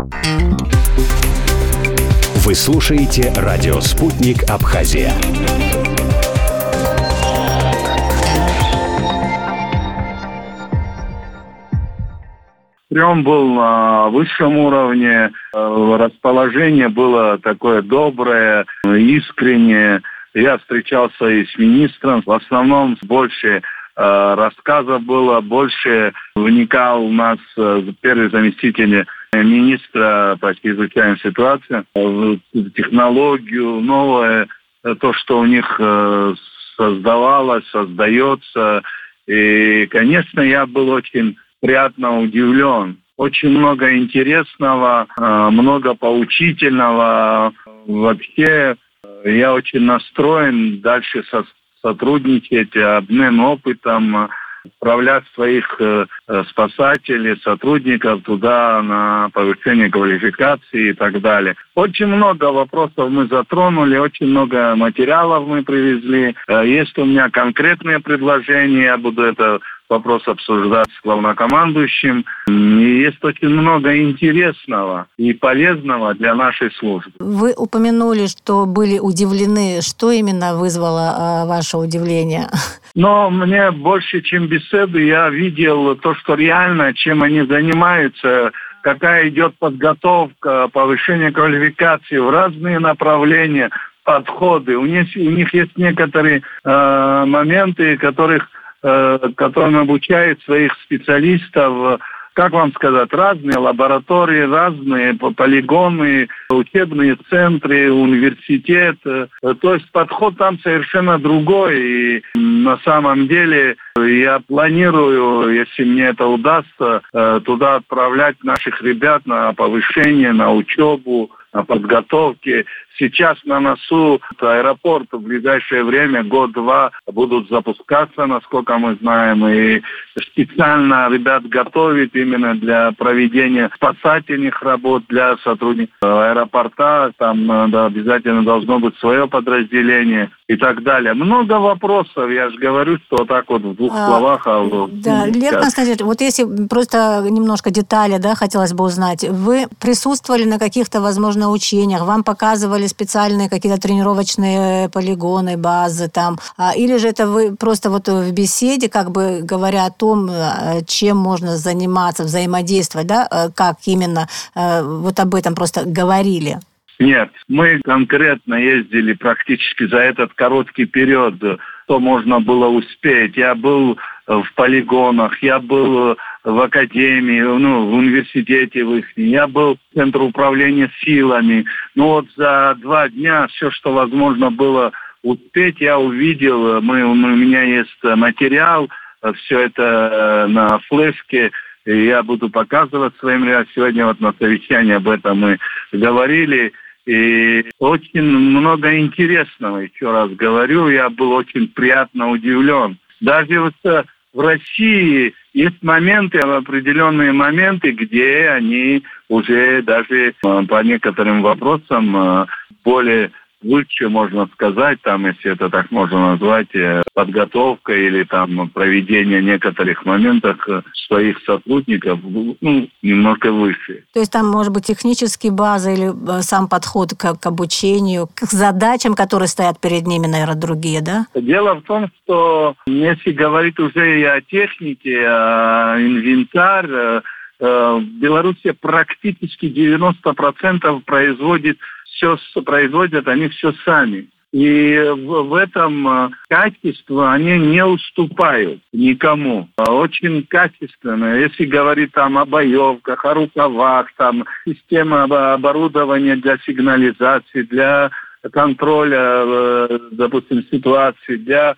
Вы слушаете радио «Спутник Абхазия». Прием был на высшем уровне, расположение было такое доброе, искреннее. Я встречался и с министром, в основном больше рассказов было, больше вникал у нас первый заместитель министра, почти изучаем ситуацию, в технологию, новое, то, что у них создавалось, создается. И, конечно, я был очень приятно удивлен. Очень много интересного, много поучительного. Вообще, я очень настроен дальше сотрудничать, обмен опытом, отправлять своих спасателей, сотрудников туда на повышение квалификации и так далее. Очень много вопросов мы затронули, очень много материалов мы привезли. Есть у меня конкретные предложения, я буду это вопрос обсуждать с главнокомандующим. И есть очень много интересного и полезного для нашей службы. Вы упомянули, что были удивлены. Что именно вызвало ваше удивление? Но мне больше, чем беседы, я видел то, что реально, чем они занимаются, какая идет подготовка, повышение квалификации в разные направления, подходы. У них есть некоторые моменты, которым обучают своих специалистов, как вам сказать, разные лаборатории, разные полигоны, учебные центры, университет. То есть подход там совершенно другой. И на самом деле я планирую, если мне это удастся, туда отправлять наших ребят на повышение, на учебу, на подготовке. Сейчас на носу аэропорт в ближайшее время, год-два, будут запускаться, насколько мы знаем, и специально ребят готовят именно для проведения спасательных работ для сотрудников аэропорта. Там обязательно должно быть свое подразделение и так далее. Много вопросов, я же говорю, что так вот в двух словах. Да, Лев Константинович, вот если просто немножко детали, хотелось бы узнать. Вы присутствовали на каких-то, возможно, учениях, вам показывали специальные какие-то тренировочные полигоны, базы там, или же это вы просто вот в беседе, как бы говоря о том, чем можно заниматься, взаимодействовать, как именно, вот об этом просто говорили? Нет, мы конкретно ездили практически за этот короткий период, что можно было успеть. Я был в полигонах, я был в академии, в университете в их, я был в Центре управления силами. Вот за 2 дня все, что возможно было успеть, я увидел. У меня есть материал, все это на флешке. Я буду показывать своим ребятам. Сегодня вот на совещании об этом мы говорили. И очень много интересного, еще раз говорю, я был очень приятно удивлен. Даже вот в России есть моменты, определенные моменты, где они уже даже по некоторым вопросам более лучше, можно сказать, там, если это так можно назвать, подготовка или там проведение некоторых моментов своих сотрудников немного выше. То есть там, может быть, технические базы или сам подход к обучению, к задачам, которые стоят перед ними, наверное, другие, да? Дело в том, что если говорить уже и о технике, о инвентарь, Белоруссия практически 90% производят они все сами. И в этом качестве они не уступают никому. Очень качественно. Если говорить там о боевках, о рукавах, там система оборудования для сигнализации, для контроля, допустим, ситуации, для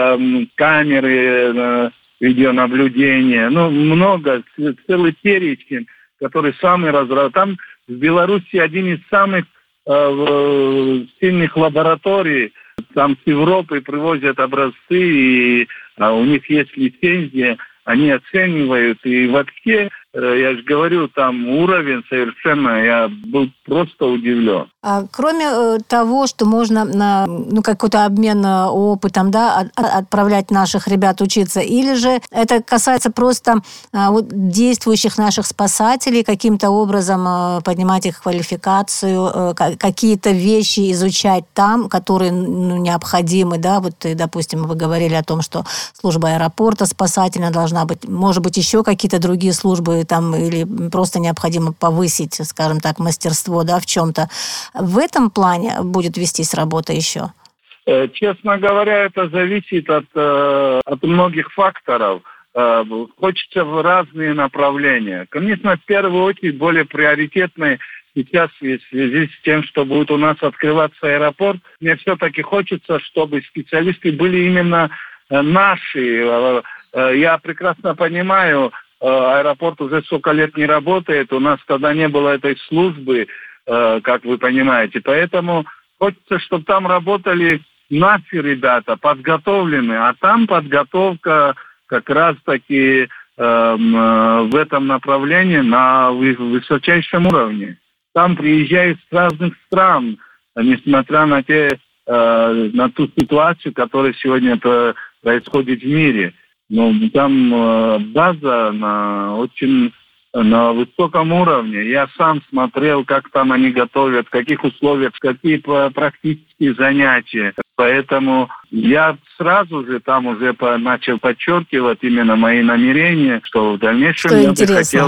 камеры видеонаблюдения. Много, целый перечень, который самый разработан. Там в Беларуси один из самых сильных лабораторий. Там с Европы привозят образцы, и у них есть лицензия, они оценивают. И вообще я же говорю, там уровень совершенно, я был просто удивлен. А кроме того, что можно на какой-то обмен опытом, да, отправлять наших ребят учиться, или же это касается просто действующих наших спасателей, каким-то образом поднимать их квалификацию, какие-то вещи изучать там, которые необходимы, да, вот, допустим, вы говорили о том, что служба аэропорта спасательная должна быть, может быть, еще какие-то другие службы там, или просто необходимо повысить, скажем так, мастерство, да, в чем-то. В этом плане будет вестись работа еще? Честно говоря, это зависит от многих факторов. Хочется в разные направления. Конечно, в первую очередь более приоритетные сейчас в связи с тем, что будет у нас открываться аэропорт, мне все-таки хочется, чтобы специалисты были именно наши. Я прекрасно понимаю, аэропорт уже сколько лет не работает, у нас тогда не было этой службы, как вы понимаете. Поэтому хочется, чтобы там работали наши ребята, подготовленные. А там подготовка как раз-таки в этом направлении на высочайшем уровне. Там приезжают с разных стран, несмотря на ту ситуацию, которая сегодня происходит в мире. Но там база на высоком уровне. Я сам смотрел, как там они готовят, в каких условиях, какие практические занятия. Поэтому я сразу же там уже начал подчеркивать именно мои намерения, что в дальнейшем я бы хотел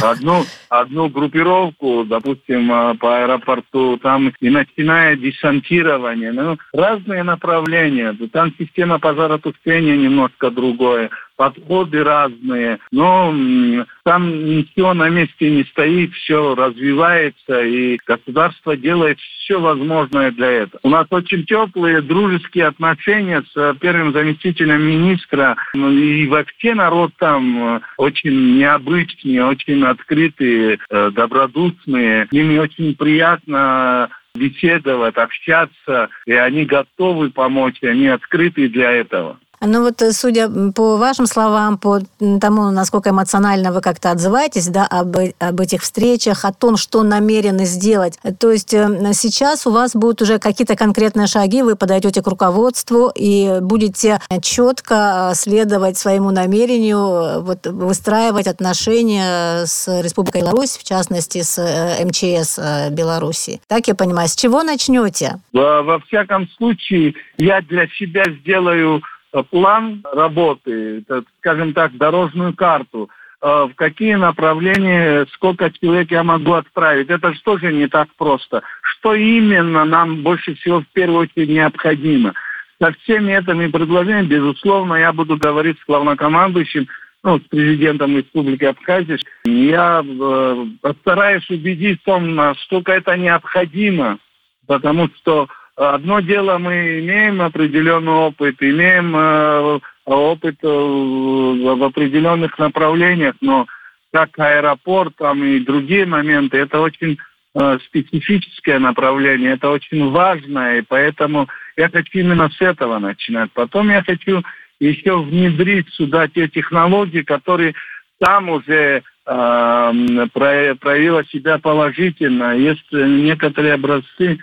одну группировку, допустим, по аэропорту, там и начиная десантирование, разные направления. Там система пожаротушения немножко другое, подходы разные, но там ничего на месте не стоит, все развивается, и государство делает все возможное для этого. У нас очень теплые, дружеские отношения с первым заместителем министра, и вообще народ там очень необычный, очень открытый, добродушный, с ними очень приятно беседовать, общаться, и они готовы помочь, они открыты для этого. Судя по вашим словам, по тому, насколько эмоционально вы как-то отзываетесь, да, об этих встречах, о том, что намерены сделать. То есть сейчас у вас будут уже какие-то конкретные шаги, вы подойдете к руководству и будете четко следовать своему намерению, выстраивать отношения с Республикой Беларусь, в частности, с МЧС Беларуси. Так я понимаю. С чего начнете? Во всяком случае, я для себя сделаю план работы, скажем так, дорожную карту, в какие направления, сколько человек я могу отправить. Это же тоже не так просто. Что именно нам больше всего в первую очередь необходимо? Со всеми этими предложениями, безусловно, я буду говорить с главнокомандующим, с президентом Республики Абхазия. Я постараюсь убедить в том, насколько это необходимо, потому что одно дело, мы имеем определенный опыт, имеем опыт в определенных направлениях, но как аэропорт там и другие моменты, это очень специфическое направление, это очень важно, и поэтому я хочу именно с этого начинать. Потом я хочу еще внедрить сюда те технологии, которые там уже проявила себя положительно. Есть некоторые образцы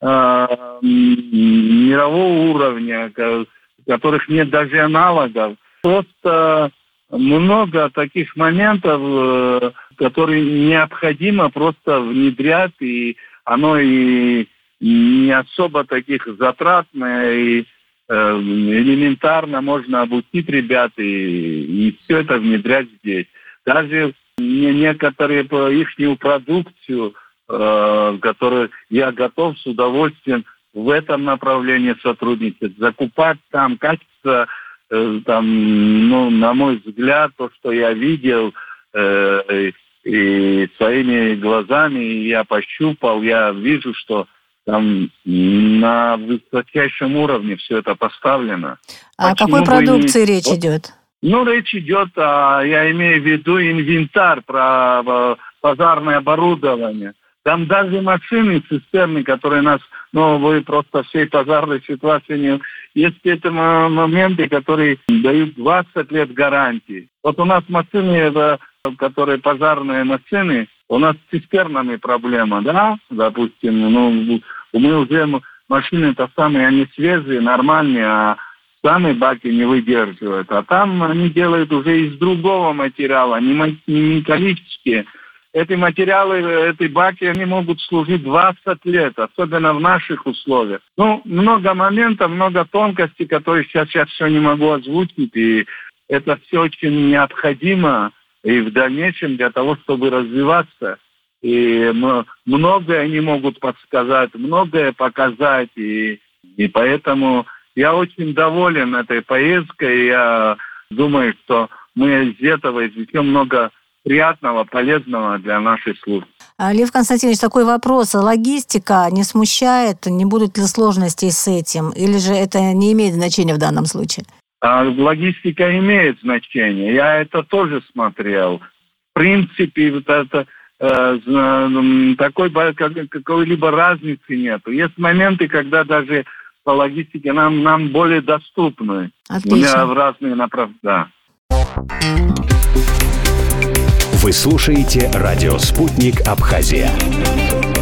мирового уровня, которых нет даже аналогов. Просто много таких моментов, которые необходимо просто внедрять, и оно и не особо таких затратное, и элементарно можно обучить ребят и все это внедрять здесь. Даже некоторые их продукцию, которые я готов с удовольствием в этом направлении сотрудничать, закупать там качество, на мой взгляд, то, что я видел и своими глазами, я пощупал, я вижу, что там на высочайшем уровне все это поставлено. А о какой продукции речь идет? Речь идет, я имею в виду инвентарь, про пожарное оборудование. Там даже машины, цистерны, которые нас но вы просто всей пожарной ситуации не... Есть это моменты, которые дают 20 лет гарантии. Вот у нас машины, которые пожарные машины, у нас с цистернами проблема, да, допустим, мы уже машины-то самые, они свежие, нормальные, а сами баки не выдерживают. А там они делают уже из другого материала, не металлические. Эти материалы, эти баки, они могут служить 20 лет, особенно в наших условиях. Много моментов, много тонкостей, которые сейчас все не могу озвучить, и это все очень необходимо и в дальнейшем для того, чтобы развиваться. И многое они могут подсказать, многое показать, и поэтому я очень доволен этой поездкой. Я думаю, что мы из этого извлечем много приятного, полезного для нашей службы. Лев Константинович, такой вопрос. Логистика не смущает? Не будут ли сложностей с этим? Или же это не имеет значения в данном случае? Логистика имеет значение. Я это тоже смотрел. В принципе, вот это такой какой-либо разницы нет. Есть моменты, когда даже по логистике нам более доступны. Отлично. В разные направления. Да. Вы слушаете радио «Спутник Абхазия».